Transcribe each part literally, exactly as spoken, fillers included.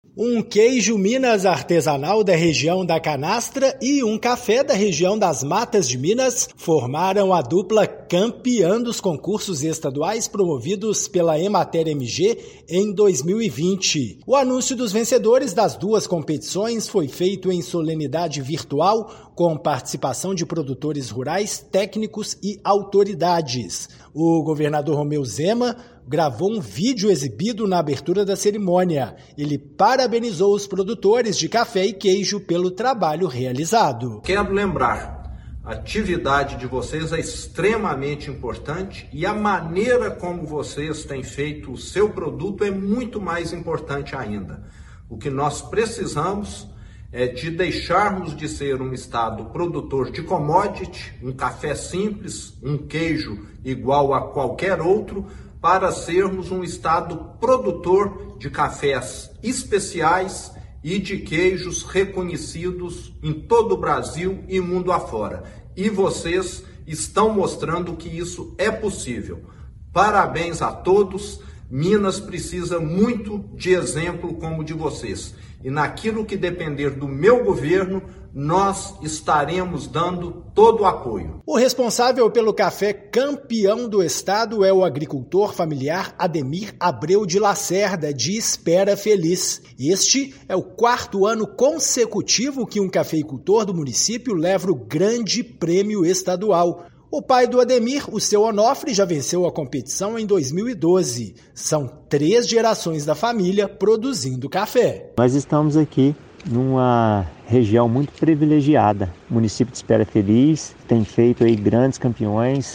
Um queijo Minas artesanal da região da Canastra e um café da região das Matas de Minas formaram a dupla campeã dos concursos estaduais promovidos pela Emater M G em dois mil e vinte. O anúncio dos vencedores das duas competições foi feito em solenidade virtual com participação de produtores rurais, técnicos e autoridades. O governador Romeu Zema gravou um vídeo exibido na abertura da cerimônia. Ele parabenizou os produtores de café e queijo pelo trabalho realizado. Quero lembrar, a atividade de vocês é extremamente importante e a maneira como vocês têm feito o seu produto é muito mais importante ainda. O que nós precisamos é de deixarmos de ser um estado produtor de commodity, um café simples, um queijo igual a qualquer outro, para sermos um estado produtor de cafés especiais e de queijos reconhecidos em todo o Brasil e mundo afora. E vocês estão mostrando que isso é possível. Parabéns a todos. Minas precisa muito de exemplo como o de vocês. E naquilo que depender do meu governo, nós estaremos dando todo o apoio. O responsável pelo café campeão do estado é o agricultor familiar Ademir Abreu de Lacerda, de Espera Feliz. Este é o quarto ano consecutivo que um cafeicultor do município leva o grande prêmio estadual. O pai do Ademir, o seu Onofre, já venceu a competição em dois mil e doze. São três gerações da família produzindo café. Nós estamos aqui numa região muito privilegiada. O município de Espera Feliz tem feito aí grandes campeões.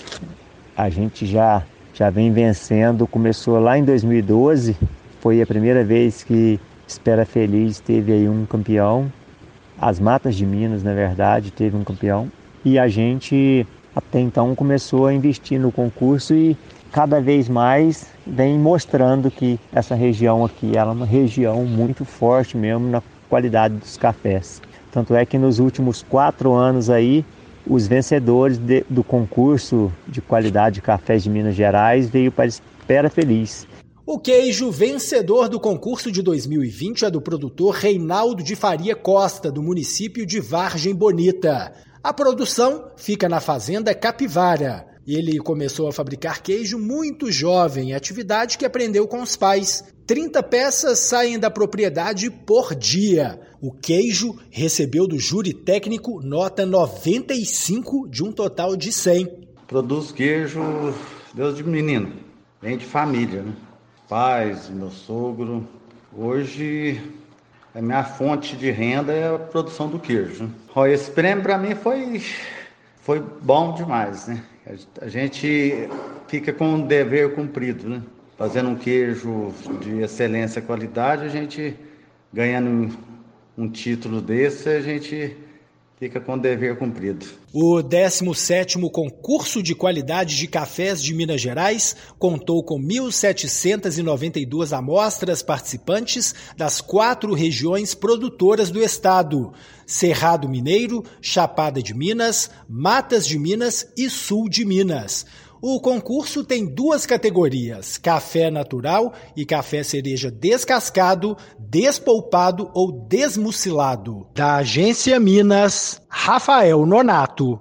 A gente já, já vem vencendo, começou lá em dois mil e doze. Foi a primeira vez que Espera Feliz teve aí um campeão. As Matas de Minas, na verdade, teve um campeão. E a gente até então começou a investir no concurso e cada vez mais vem mostrando que essa região aqui ela é uma região muito forte mesmo na qualidade dos cafés. Tanto é que nos últimos quatro anos aí, os vencedores de, do concurso de qualidade de cafés de Minas Gerais veio para Espera Feliz. O queijo vencedor do concurso de dois mil e vinte é do produtor Reinaldo de Faria Costa, do município de Vargem Bonita. A produção fica na fazenda Capivara. Ele começou a fabricar queijo muito jovem, atividade que aprendeu com os pais. trinta peças saem da propriedade por dia. O queijo recebeu do júri técnico nota noventa e cinco de um total de cem. Produzo queijo desde menino, vem de família, né? Pais, meu sogro. Hoje a minha fonte de renda é a produção do queijo. Esse prêmio para mim foi, foi bom demais, né? A gente fica com um dever cumprido, né? Fazendo um queijo de excelência e qualidade, a gente ganhando um título desse, a gente fica com o dever cumprido. O décimo sétimo concurso de qualidade de cafés de Minas Gerais contou com mil setecentas e noventa e duas amostras participantes das quatro regiões produtoras do estado: Cerrado Mineiro, Chapada de Minas, Matas de Minas e Sul de Minas. O concurso tem duas categorias: café natural e café cereja descascado, despolpado ou desmucilado. Da Agência Minas, Rafael Nonato.